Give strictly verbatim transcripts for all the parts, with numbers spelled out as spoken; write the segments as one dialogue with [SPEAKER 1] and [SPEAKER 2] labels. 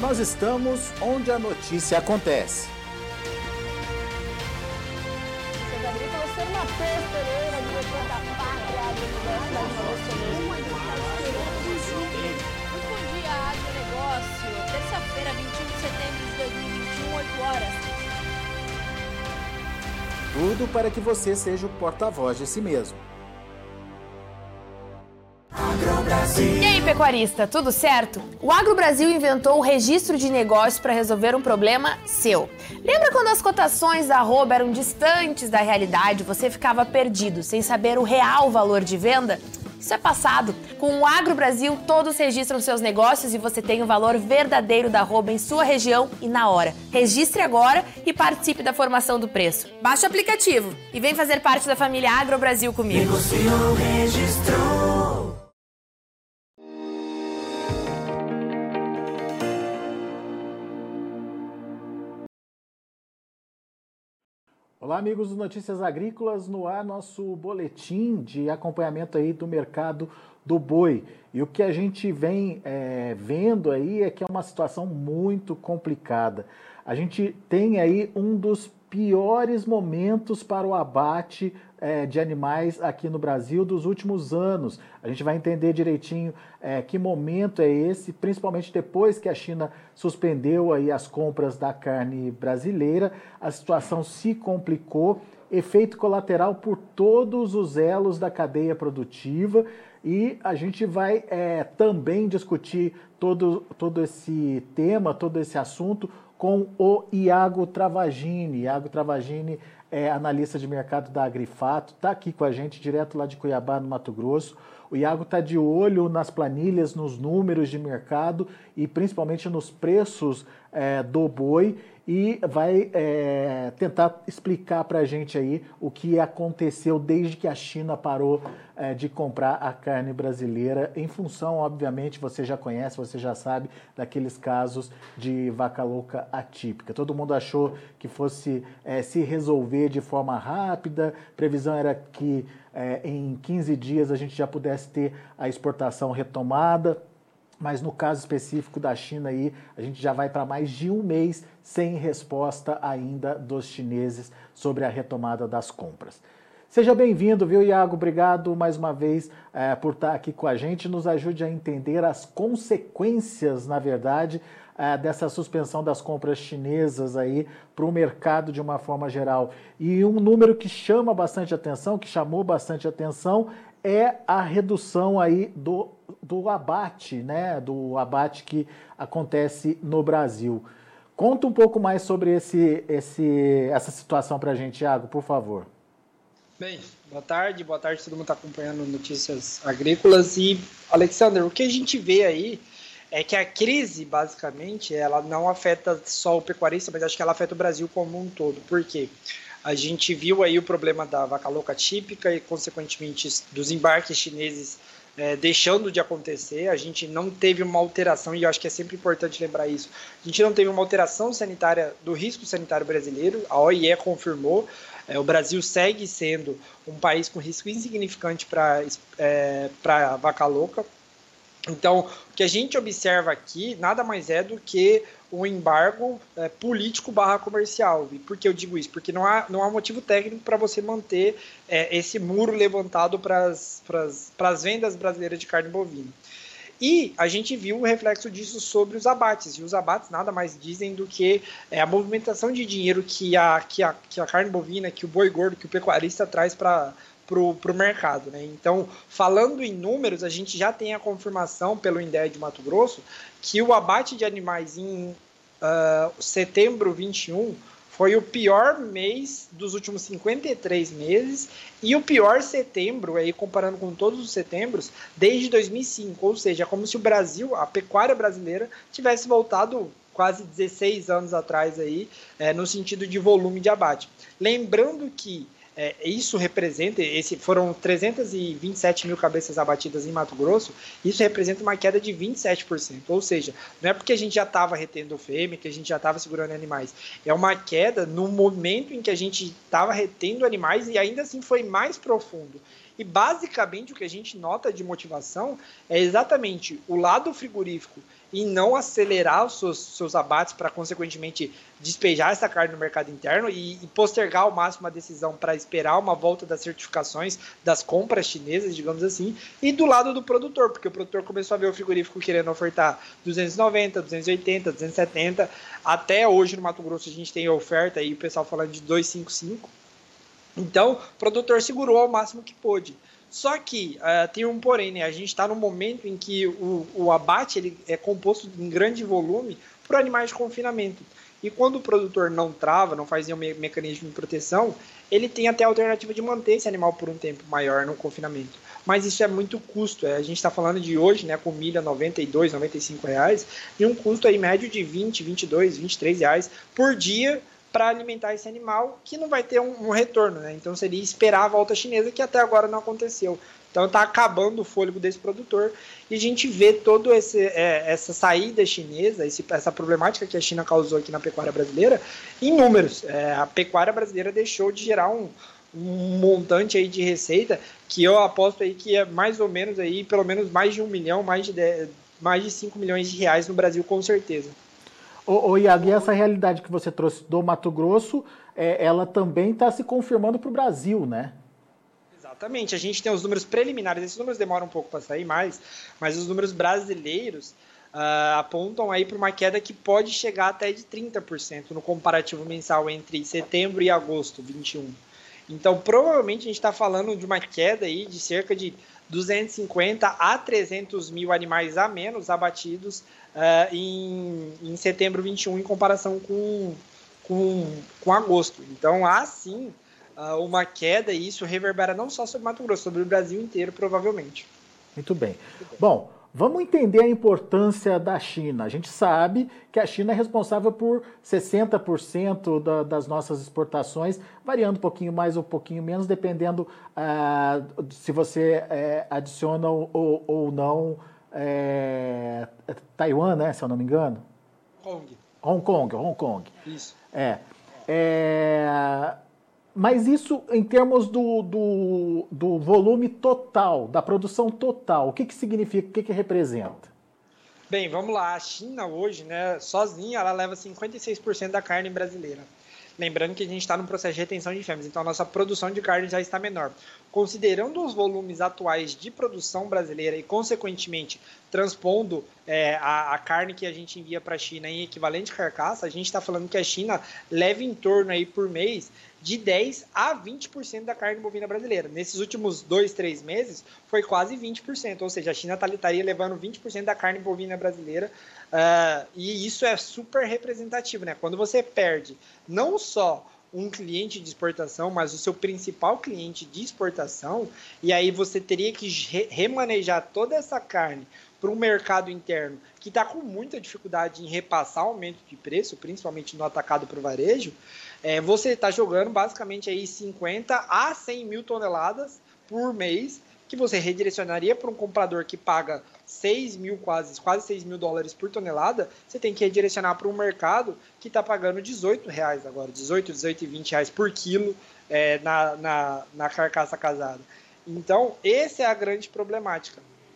[SPEAKER 1] Nós estamos onde a notícia acontece.
[SPEAKER 2] Respondi a agronegócio, terça-feira, vinte e um de setembro de dois mil e vinte e um, oito horas.
[SPEAKER 1] Tudo para que você seja o porta-voz de si mesmo.
[SPEAKER 3] E aí, pecuarista, tudo certo? O Agro Brasil inventou o registro de negócios para resolver um problema seu. Lembra quando as cotações da arroba eram distantes da realidade, você ficava perdido, sem saber o real valor de venda? Isso é passado. Com o Agro Brasil, todos registram seus negócios e você tem o valor verdadeiro da arroba em sua região e na hora. Registre agora e participe da formação do preço. Baixe o aplicativo e vem fazer parte da família Agro Brasil comigo.
[SPEAKER 4] Negociou, registrou.
[SPEAKER 1] Olá, amigos do Notícias Agrícolas, no ar nosso boletim de acompanhamento aí do mercado do boi. E o que a gente vem é, vendo aí é que é uma situação muito complicada. A gente tem aí um dos piores momentos para o abate é, de animais aqui no Brasil dos últimos anos. A gente vai entender direitinho é, que momento é esse, principalmente depois que a China suspendeu aí as compras da carne brasileira. A situação se complicou, efeito colateral por todos os elos da cadeia produtiva, e a gente vai é, também discutir todo, todo esse tema, todo esse assunto com o Iago Travagini. Iago Travagini é analista de mercado da Agrifato, está aqui com a gente direto lá de Cuiabá, no Mato Grosso. O Iago está de olho nas planilhas, nos números de mercado e principalmente nos preços é, do boi, e vai é, tentar explicar para a gente aí o que aconteceu desde que a China parou é, de comprar a carne brasileira, em função, obviamente, você já conhece, você já sabe, daqueles casos de vaca louca atípica. Todo mundo achou que fosse é, se resolver de forma rápida, previsão era que é, em quinze dias a gente já pudesse ter a exportação retomada. Mas no caso específico da China aí, a gente já vai para mais de um mês sem resposta ainda dos chineses sobre a retomada das compras. Seja bem-vindo, viu, Iago? Obrigado mais uma vez é, por estar aqui com a gente. Nos ajude a entender as consequências, na verdade, é, dessa suspensão das compras chinesas aí para o mercado de uma forma geral. E um número que chama bastante atenção, que chamou bastante atenção, é a redução aí do, do abate, né? Do abate que acontece no Brasil. Conta um pouco mais sobre esse, esse, essa situação para a gente, Thiago, por favor.
[SPEAKER 5] Bem, boa tarde, boa tarde, todo mundo está acompanhando Notícias Agrícolas. E, Alexander, o que a gente vê aí é que a crise, basicamente, ela não afeta só o pecuarista, mas acho que ela afeta o Brasil como um todo. Por quê? A gente viu aí o problema da vaca louca típica e, consequentemente, dos embarques chineses é, deixando de acontecer. A gente não teve uma alteração, e eu acho que é sempre importante lembrar isso, a gente não teve uma alteração sanitária do risco sanitário brasileiro, a O I E confirmou, é, o Brasil segue sendo um país com risco insignificante para é, para vaca louca. Então, o que a gente observa aqui nada mais é do que um embargo é, político barra comercial. E por que eu digo isso? Porque não há, não há motivo técnico para você manter é, esse muro levantado para as vendas brasileiras de carne bovina. E a gente viu o reflexo disso sobre os abates. E os abates nada mais dizem do que é, a movimentação de dinheiro que a, que, a, que a carne bovina, que o boi gordo, que o pecuarista traz para para o mercado, né? Então, falando em números, a gente já tem a confirmação pelo INDEA de Mato Grosso que o abate de animais em uh, setembro de vinte e um foi o pior mês dos últimos cinquenta e três meses e o pior setembro, aí, comparando com todos os setembros, desde dois mil e cinco, ou seja, é como se o Brasil, a pecuária brasileira, tivesse voltado quase dezesseis anos atrás, aí, é, no sentido de volume de abate. Lembrando que É, isso representa, esse, foram trezentas e vinte e sete mil cabeças abatidas em Mato Grosso, isso representa uma queda de vinte e sete por cento, ou seja, não é porque a gente já estava retendo fêmea, que a gente já estava segurando animais, é uma queda no momento em que a gente estava retendo animais e ainda assim foi mais profundo. E basicamente o que a gente nota de motivação é exatamente o lado frigorífico em não acelerar os seus, seus abates para, consequentemente, despejar essa carne no mercado interno e, e postergar ao máximo a decisão para esperar uma volta das certificações das compras chinesas, digamos assim, e do lado do produtor, porque o produtor começou a ver o frigorífico querendo ofertar duzentos e noventa, duzentos e oitenta, duzentos e setenta, até hoje no Mato Grosso a gente tem oferta aí, o pessoal falando de duzentos e cinquenta e cinco, então o produtor segurou ao máximo que pôde. Só que uh, tem um porém, né? A gente está num momento em que o, o abate ele é composto em grande volume por animais de confinamento. E quando o produtor não trava, não faz nenhum me- mecanismo de proteção, ele tem até a alternativa de manter esse animal por um tempo maior no confinamento. Mas isso é muito custo. É, a gente está falando de hoje, né, com milha noventa e dois, noventa e cinco reais, e um custo aí médio de vinte, vinte e dois, vinte e três reais por dia para alimentar esse animal, que não vai ter um, um retorno, né? Então seria esperar a volta chinesa, que até agora não aconteceu. Então está acabando o fôlego desse produtor, e a gente vê toda é, essa saída chinesa, esse, essa problemática que a China causou aqui na pecuária brasileira, em números. É, a pecuária brasileira deixou de gerar um, um montante aí de receita, que eu aposto aí que é mais ou menos aí, pelo menos mais de um milhão, mais de, dez, mais de cinco milhões de reais no Brasil, com certeza.
[SPEAKER 1] Ô, ô Iago, e essa realidade que você trouxe do Mato Grosso, é, ela também está se confirmando para o Brasil, né?
[SPEAKER 5] Exatamente, a gente tem os números preliminares, esses números demoram um pouco para sair mais, mas os números brasileiros uh, apontam aí para uma queda que pode chegar até de trinta por cento no comparativo mensal entre setembro e agosto de vinte e um. Então, provavelmente a gente está falando de uma queda aí de cerca de duzentos e cinquenta a trezentos mil animais a menos abatidos uh, em, em setembro de vinte e um em comparação com, com, com agosto. Então, há sim uh, uma queda, e isso reverbera não só sobre Mato Grosso, sobre o Brasil inteiro, provavelmente.
[SPEAKER 1] Muito bem. Muito bem. Bom, vamos entender a importância da China. A gente sabe que a China é responsável por sessenta por cento da, das nossas exportações, variando um pouquinho mais ou um pouquinho menos, dependendo uh, se você uh, adiciona ou, ou, ou não uh, Taiwan, né, se eu não me engano?
[SPEAKER 5] Hong.
[SPEAKER 1] Hong Kong, Hong Kong.
[SPEAKER 5] Isso.
[SPEAKER 1] É. é... Mas isso em termos do, do, do volume total, da produção total, o que, que significa, o que, que representa?
[SPEAKER 5] Bem, vamos lá. A China hoje, né, sozinha, ela leva cinquenta e seis por cento da carne brasileira. Lembrando que a gente está num processo de retenção de fêmeas, então a nossa produção de carne já está menor. Considerando os volumes atuais de produção brasileira e, consequentemente, transpondo é, a, a carne que a gente envia para a China em equivalente carcaça, a gente está falando que a China leva em torno aí por mês de dez a vinte por cento da carne bovina brasileira. Nesses últimos dois, três meses, foi quase vinte por cento, ou seja, a China estaria levando vinte por cento da carne bovina brasileira, uh, e isso é super representativo, né? Quando você perde não só um cliente de exportação, mas o seu principal cliente de exportação, e aí você teria que re- remanejar toda essa carne para um mercado interno que está com muita dificuldade em repassar aumento de preço, principalmente no atacado para o varejo, é, você está jogando basicamente aí cinquenta a cem mil toneladas por mês, que você redirecionaria para um comprador que paga seis mil, quase, quase seis mil dólares por tonelada, você tem que redirecionar para um mercado que está pagando dezoito reais agora, dezoito, dezoito e vinte reais por quilo é, na, na, na carcaça casada. Então, essa é a grande problemática.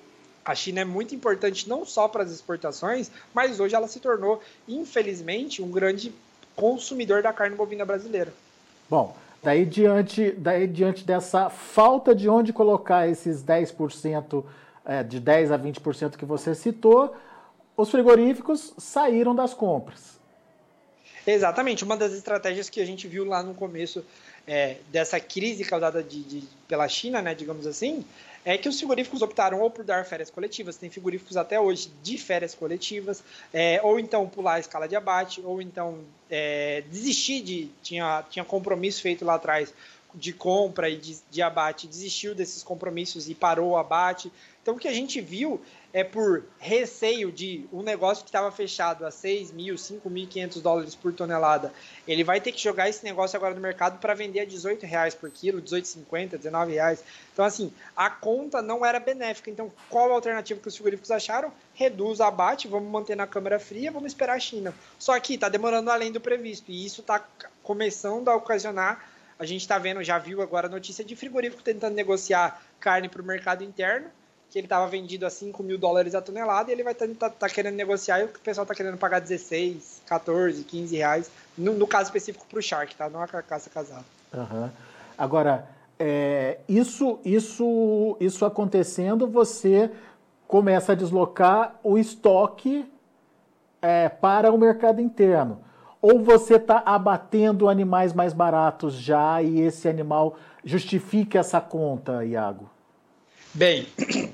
[SPEAKER 5] A China é muito importante não só para as exportações, mas hoje ela se tornou, infelizmente, um grande consumidor da carne bovina brasileira.
[SPEAKER 1] Bom, daí diante, daí diante dessa falta de onde colocar esses dez por cento, é, de dez a vinte por cento que você citou, os frigoríficos saíram das compras.
[SPEAKER 5] Exatamente, uma das estratégias que a gente viu lá no começo é, dessa crise causada de, de, pela China, né, digamos assim, é que os frigoríficos optaram ou por dar férias coletivas, tem frigoríficos até hoje de férias coletivas, é, ou então pular a escala de abate, ou então é, desistir de... Tinha, tinha compromisso feito lá atrás de compra e de, de abate, desistiu desses compromissos e parou o abate. Então, o que a gente viu é por receio de um negócio que estava fechado a seis mil, cinco mil e quinhentos dólares por tonelada, ele vai ter que jogar esse negócio agora no mercado para vender a dezoito reais por quilo, dezoito e cinquenta, dezenove reais. Então, assim, a conta não era benéfica. Então, qual a alternativa que os frigoríficos acharam? Reduz o abate, vamos manter na câmara fria, vamos esperar a China. Só que está demorando além do previsto, e isso está começando a ocasionar. A gente está vendo, já viu agora a notícia de frigorífico tentando negociar carne para o mercado interno, que ele estava vendido a cinco mil dólares a tonelada e ele vai estar tá, tá querendo negociar e o pessoal está querendo pagar dezesseis, quatorze, quinze reais, no, no caso específico para o Shark, tá? Não a carcaça casada.
[SPEAKER 1] Uhum. Agora, é, isso, isso, isso acontecendo, você começa a deslocar o estoque é, para o mercado interno. Ou você está abatendo animais mais baratos já e esse animal justifica essa conta, Iago?
[SPEAKER 5] Bem,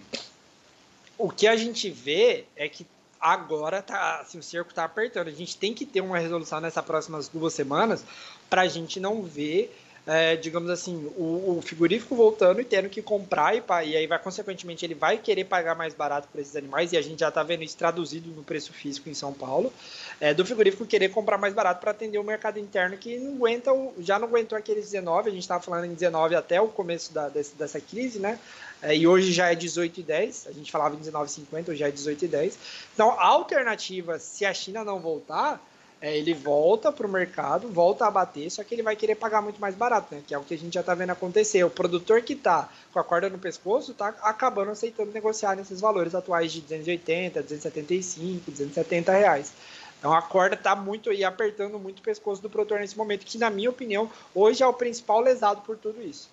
[SPEAKER 5] o que a gente vê é que agora tá, assim, o cerco está apertando. A gente tem que ter uma resolução nessas próximas duas semanas para a gente não ver, é, digamos assim, o, o frigorífico voltando e tendo que comprar e, e aí vai, consequentemente, ele vai querer pagar mais barato para esses animais e a gente já está vendo isso traduzido no preço físico em São Paulo, é, do frigorífico querer comprar mais barato para atender o mercado interno que não aguenta, já não aguentou aqueles dezenove, a gente estava falando em dezenove até o começo da, desse, dessa crise, né? É, e hoje já é dezoito e dez, a gente falava em dezenove e cinquenta, hoje já é dezoito e dez. Então, a alternativa, se a China não voltar, é, ele volta para o mercado, volta a bater, só que ele vai querer pagar muito mais barato, né? Que é o que a gente já está vendo acontecer. O produtor que está com a corda no pescoço está acabando aceitando negociar nesses valores atuais de duzentos e oitenta, duzentos e setenta e cinco, duzentos e setenta reais. Então, a corda está muito aí apertando muito o pescoço do produtor nesse momento, que, na minha opinião, hoje é o principal lesado por tudo isso.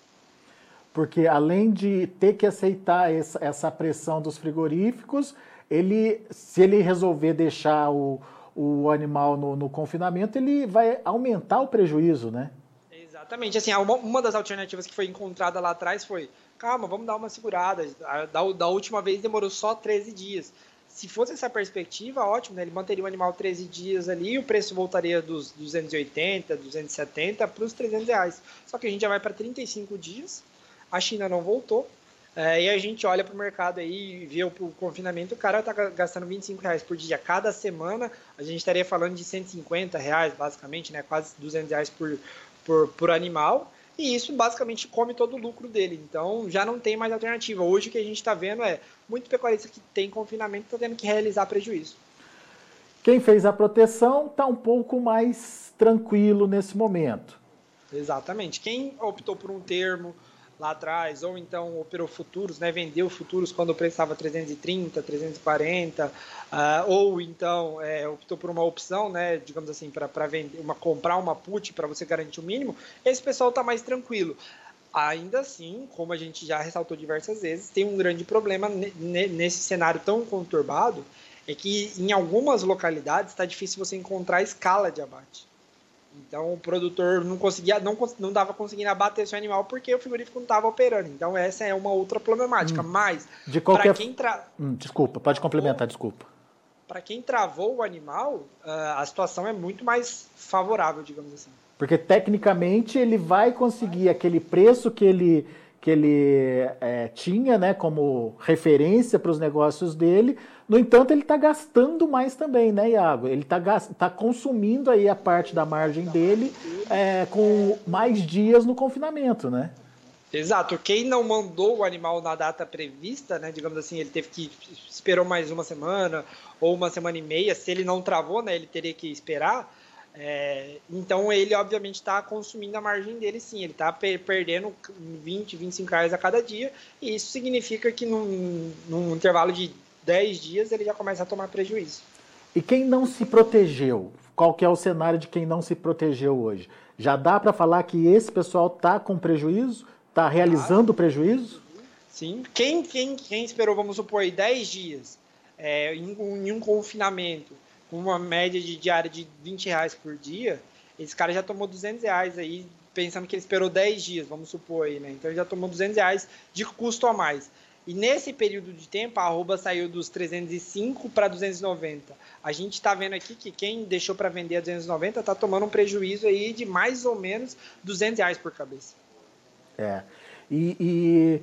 [SPEAKER 1] Porque além de ter que aceitar essa, essa pressão dos frigoríficos, ele, se ele resolver deixar o, o animal no, no confinamento, ele vai aumentar o prejuízo, né?
[SPEAKER 5] Exatamente. Assim, uma, uma das alternativas que foi encontrada lá atrás foi, calma, vamos dar uma segurada. Da, da última vez demorou só treze dias. Se fosse essa perspectiva, ótimo, né? Ele manteria o animal treze dias ali e o preço voltaria dos duzentos e oitenta, duzentos e setenta para os trezentos reais. Só que a gente já vai para trinta e cinco dias. A China não voltou, é, e a gente olha para o mercado aí e vê o, o confinamento, o cara está gastando vinte e cinco reais por dia. Cada semana a gente estaria falando de cento e cinquenta reais, basicamente, né, quase duzentos reais por, por, por animal, e isso basicamente come todo o lucro dele. Então já não tem mais alternativa. Hoje o que a gente está vendo é muito pecuarista que tem confinamento está tendo que realizar prejuízo.
[SPEAKER 1] Quem fez a proteção está um pouco mais tranquilo nesse momento.
[SPEAKER 5] Exatamente. Quem optou por um termo lá atrás, ou então operou futuros, né, vendeu futuros quando o preço estava trezentos e trinta, trezentos e quarenta, uh, ou então é, optou por uma opção, né, digamos assim, para vender, uma, comprar uma put para você garantir o mínimo, esse pessoal está mais tranquilo. Ainda assim, como a gente já ressaltou diversas vezes, tem um grande problema nesse cenário tão conturbado, é que em algumas localidades está difícil você encontrar escala de abate. Então o produtor não conseguia, não, não dava conseguindo abater seu animal porque o frigorífico não estava operando. Então essa é uma outra problemática. Hum, Mas
[SPEAKER 1] de qualquer...
[SPEAKER 5] para quem tra...
[SPEAKER 1] hum, desculpa, pode complementar, desculpa.
[SPEAKER 5] Para quem travou o animal, a situação é muito mais favorável, digamos assim.
[SPEAKER 1] Porque tecnicamente ele vai conseguir aquele preço que ele, que ele é, tinha, né, como referência para os negócios dele. No entanto, ele está gastando mais também, né, Iago? Ele está tá consumindo aí a parte da margem dele é, com mais dias no confinamento, né?
[SPEAKER 5] Exato. Quem não mandou o animal na data prevista, né, digamos assim, ele teve que esperou mais uma semana ou uma semana e meia. Se ele não travou, né, ele teria que esperar. É, então ele obviamente está consumindo a margem dele, sim. Ele está per perdendo vinte, vinte e cinco reais a cada dia. E isso significa que num, num intervalo de dez dias ele já começa a tomar prejuízo.
[SPEAKER 1] E quem não se protegeu? Qual que é o cenário de quem não se protegeu hoje? Já dá para falar que esse pessoal está com prejuízo? Está realizando ah, prejuízo?
[SPEAKER 5] Sim. Quem, quem, quem esperou, vamos supor, dez dias é, em, em um confinamento, com uma média de diária de vinte reais por dia, esse cara já tomou duzentos reais aí, pensando que ele esperou dez dias, vamos supor aí, né? Então ele já tomou duzentos reais de custo a mais. E nesse período de tempo, a arroba saiu dos trezentos e cinco para duzentos e noventa. A gente está vendo aqui que quem deixou para vender a duzentos e noventa está tomando um prejuízo aí de mais ou menos duzentos reais por cabeça.
[SPEAKER 1] É. E, e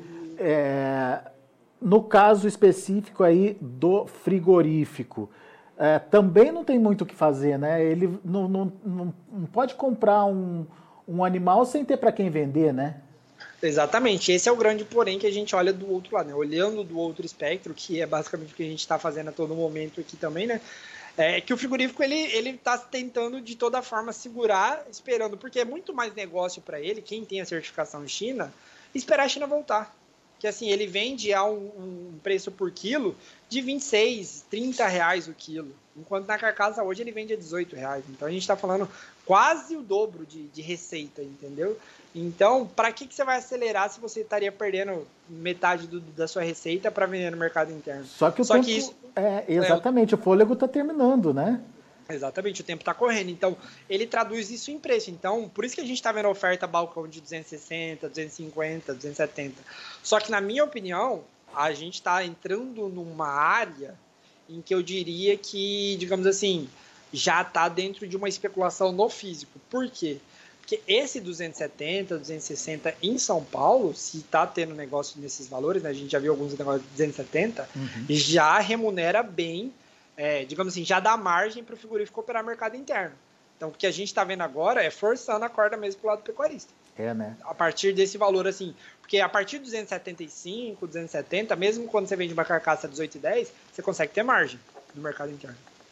[SPEAKER 1] é, no caso específico aí do frigorífico, é, também não tem muito o que fazer, né? Ele não, não, não, não pode comprar um, um animal sem ter para quem vender, né?
[SPEAKER 5] Exatamente, esse é o grande porém que a gente olha do outro lado, né? Olhando do outro espectro, que é basicamente o que a gente está fazendo a todo momento aqui também, né? É que o frigorífico ele ele está tentando de toda forma segurar, esperando, porque é muito mais negócio para ele, quem tem a certificação China, esperar a China voltar. que assim, ele vende a um, um preço por quilo de vinte e seis, trinta reais o quilo, enquanto na carcaça hoje ele vende a dezoito reais. Então a gente está falando quase o dobro de, de receita, entendeu? Então, para que, que você vai acelerar se você estaria perdendo metade do, da sua receita para vender no mercado interno?
[SPEAKER 1] Só que o
[SPEAKER 5] Só
[SPEAKER 1] tempo,
[SPEAKER 5] que isso,
[SPEAKER 1] é, exatamente, é, o fôlego está terminando, né?
[SPEAKER 5] Exatamente, o tempo está correndo. Então, ele traduz isso em preço. Então, por isso que a gente está vendo a oferta balcão de duzentos e sessenta, duzentos e cinquenta, duzentos e setenta. Só que, na minha opinião, a gente está entrando numa área em que eu diria que, digamos assim, já está dentro de uma especulação no físico. Por quê? Porque esse duzentos e setenta, duzentos e sessenta em São Paulo, se está tendo negócio nesses valores, né, a gente já viu alguns negócios de duzentos e setenta, uhum. já remunera bem, é, digamos assim, já dá margem para o frigorífico operar mercado interno. Então, o que a gente está vendo agora é forçando a corda mesmo para o lado pecuarista.
[SPEAKER 1] É, né?
[SPEAKER 5] A partir desse valor, assim, porque a partir de duzentos e setenta e cinco, duzentos e setenta, mesmo quando você vende uma carcaça dezoito e dez, você consegue ter margem no mercado interno.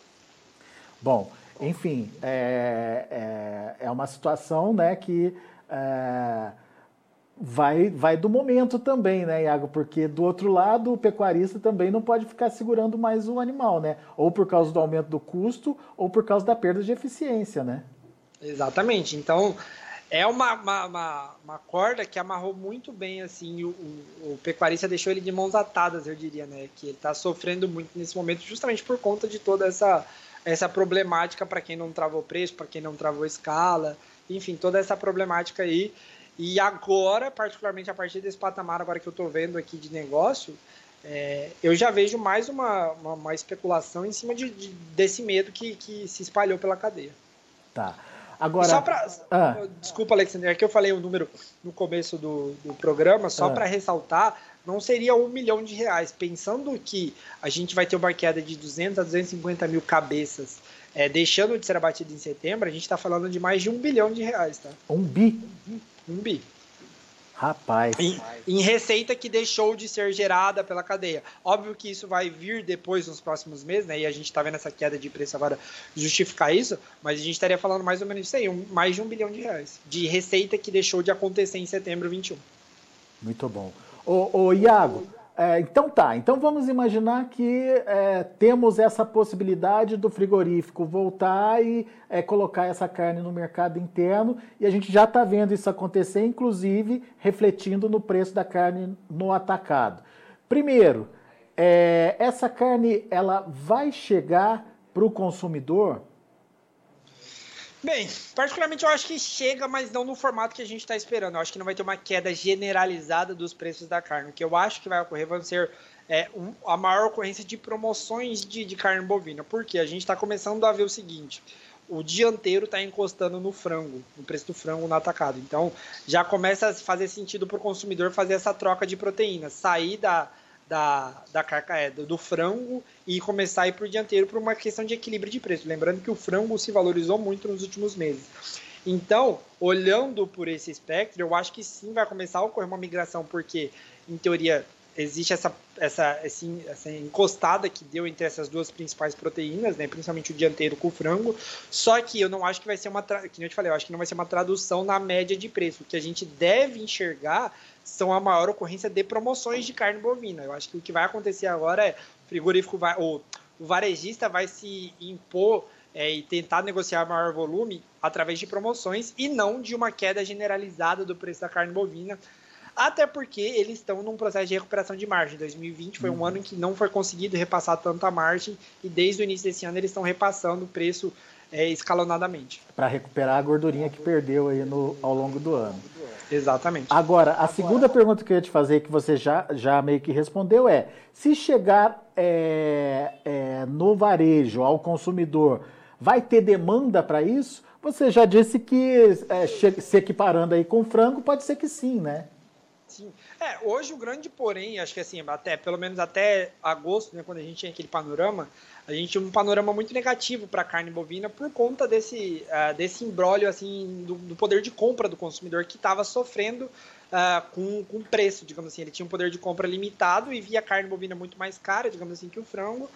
[SPEAKER 1] Bom, enfim, é, é, é uma situação, né, que é, vai, vai do momento também, né, Iago? Porque do outro lado o pecuarista também não pode ficar segurando mais o animal, né? Ou por causa do aumento do custo, ou por causa da perda de eficiência, né?
[SPEAKER 5] Exatamente. Então, é uma, uma, uma, uma corda que amarrou muito bem, assim, o, o, o pecuarista deixou ele de mãos atadas, eu diria, né? Que ele está sofrendo muito nesse momento justamente por conta de toda essa... essa problemática para quem não travou preço, para quem não travou escala, enfim, toda essa problemática aí. E agora, particularmente a partir desse patamar agora que eu estou vendo aqui de negócio, é, eu já vejo mais uma, uma, uma especulação em cima de, de, desse medo que, que se espalhou pela cadeia.
[SPEAKER 1] Tá. Agora...
[SPEAKER 5] Só pra, ah. Desculpa, Alexandre, é que eu falei o número no começo do, do programa, só ah. para ressaltar, não seria um milhão de reais. Pensando que a gente vai ter uma queda de duzentos a duzentos e cinquenta mil cabeças, é, deixando de ser abatido em setembro, a gente está falando de mais de um bilhão de reais, tá?
[SPEAKER 1] Um bi?
[SPEAKER 5] Um bi.
[SPEAKER 1] Rapaz.
[SPEAKER 5] Em, em receita que deixou de ser gerada pela cadeia. Óbvio que isso vai vir depois nos próximos meses, né? E a gente está vendo essa queda de preço agora justificar isso, mas a gente estaria falando mais ou menos isso aí, um, mais de um bilhão de reais de receita que deixou de acontecer em setembro de vinte e um.
[SPEAKER 1] Muito bom. Ô, ô Iago, é, então tá, então vamos imaginar que é, temos essa possibilidade do frigorífico voltar e é, colocar essa carne no mercado interno, e a gente já está vendo isso acontecer, inclusive refletindo no preço da carne no atacado. Primeiro, é, essa carne ela vai chegar para o consumidor?
[SPEAKER 5] Bem, particularmente eu acho que chega, mas não no formato que a gente está esperando. Eu acho que não vai ter uma queda generalizada dos preços da carne. O que eu acho que vai ocorrer vai ser é, um, a maior ocorrência de promoções de, de carne bovina. Por quê? A gente está começando a ver o seguinte: o dianteiro está encostando no frango, no preço do frango no atacado. Então, já começa a fazer sentido para o consumidor fazer essa troca de proteínas, sair da... da, da carca, é, do, do frango e começar a ir para o dianteiro por uma questão de equilíbrio de preço. Lembrando que o frango se valorizou muito nos últimos meses. Então, olhando por esse espectro, eu acho que sim vai começar a ocorrer uma migração, porque, em teoria, existe essa, essa, essa encostada que deu entre essas duas principais proteínas, né, principalmente o dianteiro com o frango, só que eu não acho que vai ser uma, que eu te falei, eu acho que não vai ser uma tradução na média de preço. O que a gente deve enxergar são a maior ocorrência de promoções de carne bovina. Eu acho que o que vai acontecer agora é o frigorífico vai, ou o varejista vai se impor é, e tentar negociar maior volume através de promoções e não de uma queda generalizada do preço da carne bovina, até porque eles estão num processo de recuperação de margem. dois mil e vinte foi um uhum. ano em que não foi conseguido repassar tanta margem, e desde o início desse ano eles estão repassando o preço é, escalonadamente.
[SPEAKER 1] Para recuperar a gordurinha que perdeu aí no, ao longo do ano.
[SPEAKER 5] Exatamente.
[SPEAKER 1] Agora, a segunda pergunta que eu ia te fazer, que você já, já meio que respondeu, é: se chegar é, é, no varejo, ao consumidor, vai ter demanda para isso? Você já disse que é, se equiparando aí com frango, pode ser que sim, né?
[SPEAKER 5] Sim. É, hoje o grande porém, acho que assim, até, pelo menos até agosto, né, quando a gente tinha aquele panorama, a gente tinha um panorama muito negativo para a carne bovina por conta desse, uh, desse imbróglio assim, do, do poder de compra do consumidor, que estava sofrendo uh, com, com preço, digamos assim. Ele tinha um poder de compra limitado e via a carne bovina muito mais cara, digamos assim, que o frango.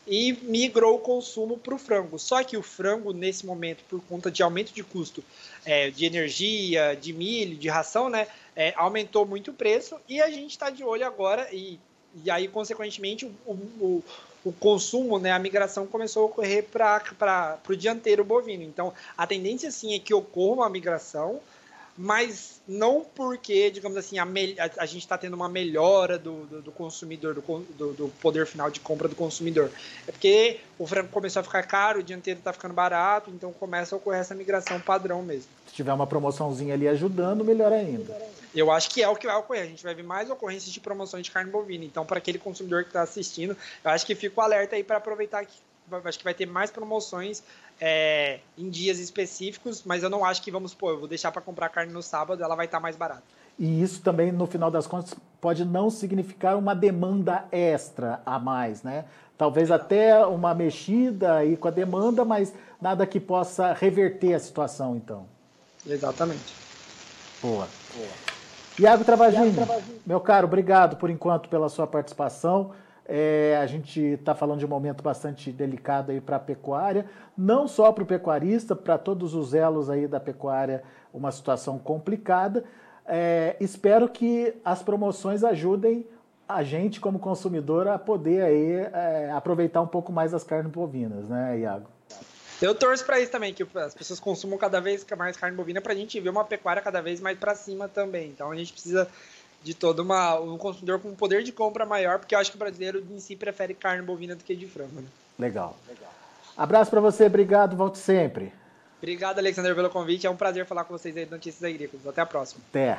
[SPEAKER 5] e migrou o consumo para o frango. Só que o frango, nesse momento, por conta de aumento de custo é, de energia, de milho, de ração, né, é, aumentou muito o preço e a gente está de olho agora e, e aí, consequentemente, o, o, o consumo, né, a migração começou a ocorrer para o dianteiro bovino. Então, a tendência, sim, é que ocorra uma migração, mas não porque, digamos assim, a, me, a, a gente está tendo uma melhora do, do, do consumidor, do, do, do poder final de compra do consumidor. É porque o frango começou a ficar caro, o dianteiro está ficando barato, então começa a ocorrer essa migração padrão mesmo.
[SPEAKER 1] Se tiver uma promoçãozinha ali ajudando, melhor ainda.
[SPEAKER 5] Eu acho que é o que vai ocorrer. A gente vai ver mais ocorrências de promoções de carne bovina. Então, para aquele consumidor que está assistindo, eu acho que fica o alerta aí para aproveitar que acho que vai ter mais promoções é, em dias específicos, mas eu não acho que vamos, pô, eu vou deixar para comprar carne no sábado, ela vai estar tá mais barata.
[SPEAKER 1] E isso também, no final das contas, pode não significar uma demanda extra a mais, né? Talvez até uma mexida aí com a demanda, mas nada que possa reverter a situação, então.
[SPEAKER 5] Exatamente.
[SPEAKER 1] Boa. Boa. Iago Travagini, meu caro, obrigado por enquanto pela sua participação. É, a gente está falando de um momento bastante delicado aí para a pecuária, não só para o pecuarista, para todos os elos aí da pecuária, uma situação complicada. É, espero que as promoções ajudem a gente como consumidor a poder aí, é, aproveitar um pouco mais as carnes bovinas, né, Iago?
[SPEAKER 5] Eu torço para isso também, que as pessoas consumam cada vez mais carne bovina para a gente ver uma pecuária cada vez mais para cima também. Então a gente precisa de todo uma, um consumidor com um poder de compra maior, porque eu acho que o brasileiro em si prefere carne bovina do que de frango. Né?
[SPEAKER 1] Legal. Legal. Abraço para você, obrigado, volte sempre.
[SPEAKER 5] Obrigado, Alexander, pelo convite. É um prazer falar com vocês aí do Notícias Agrícolas. Até a próxima.
[SPEAKER 1] Até.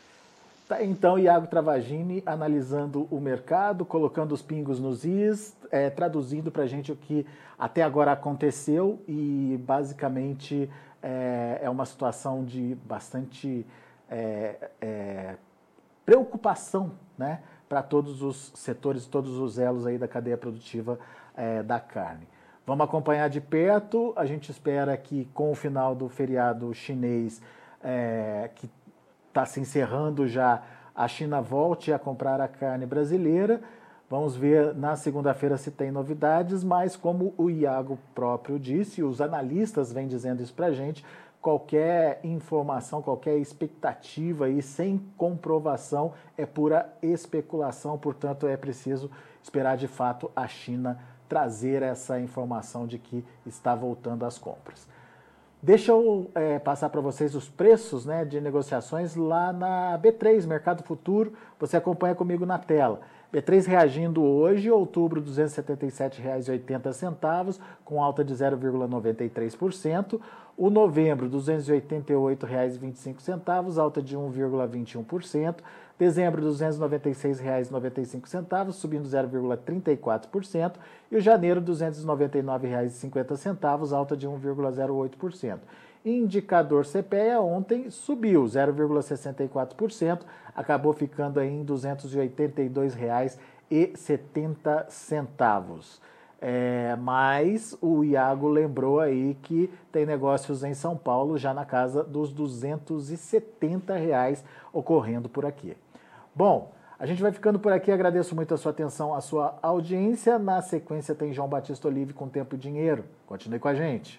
[SPEAKER 1] Tá, então, Iago Travagini analisando o mercado, colocando os pingos nos is, é, traduzindo para a gente o que até agora aconteceu e, basicamente, é, é uma situação de bastante é, é, preocupação, né, para todos os setores, todos os elos aí da cadeia produtiva é, da carne. Vamos acompanhar de perto, a gente espera que com o final do feriado chinês, é, que está se encerrando já, a China volte a comprar a carne brasileira. Vamos ver na segunda-feira se tem novidades, mas como o Iago próprio disse, os analistas vêm dizendo isso para a gente, qualquer informação, qualquer expectativa aí sem comprovação é pura especulação, portanto é preciso esperar de fato a China trazer essa informação de que está voltando às compras. Deixa eu é, passar para vocês os preços, né, de negociações lá na B três, Mercado Futuro, você acompanha comigo na tela. B três reagindo hoje, outubro, duzentos e setenta e sete reais e oitenta centavos, com alta de zero vírgula noventa e três por cento. O novembro, duzentos e oitenta e oito reais e vinte e cinco centavos, alta de um vírgula vinte e um por cento. Dezembro, duzentos e noventa e seis reais e noventa e cinco centavos, subindo zero vírgula trinta e quatro por cento. E o janeiro, duzentos e noventa e nove reais e cinquenta centavos, alta de um vírgula zero oito por cento. Indicador C P E A ontem subiu zero vírgula sessenta e quatro por cento, acabou ficando aí em duzentos e oitenta e dois reais e setenta centavos. É, mas o Iago lembrou aí que tem negócios em São Paulo já na casa dos duzentos e setenta reais ocorrendo por aqui. Bom, a gente vai ficando por aqui, agradeço muito a sua atenção, a sua audiência. Na sequência tem João Batista Olive com Tempo e Dinheiro. Continue com a gente.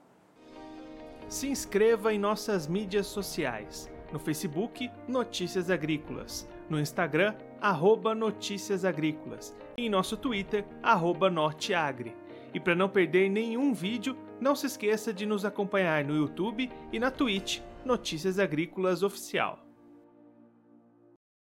[SPEAKER 6] Se inscreva em nossas mídias sociais. No Facebook, Notícias Agrícolas. No Instagram, arroba Notícias Agrícolas. E em nosso Twitter, arroba Norteagri. E para não perder nenhum vídeo, não se esqueça de nos acompanhar no YouTube e na Twitch, Notícias Agrícolas Oficial.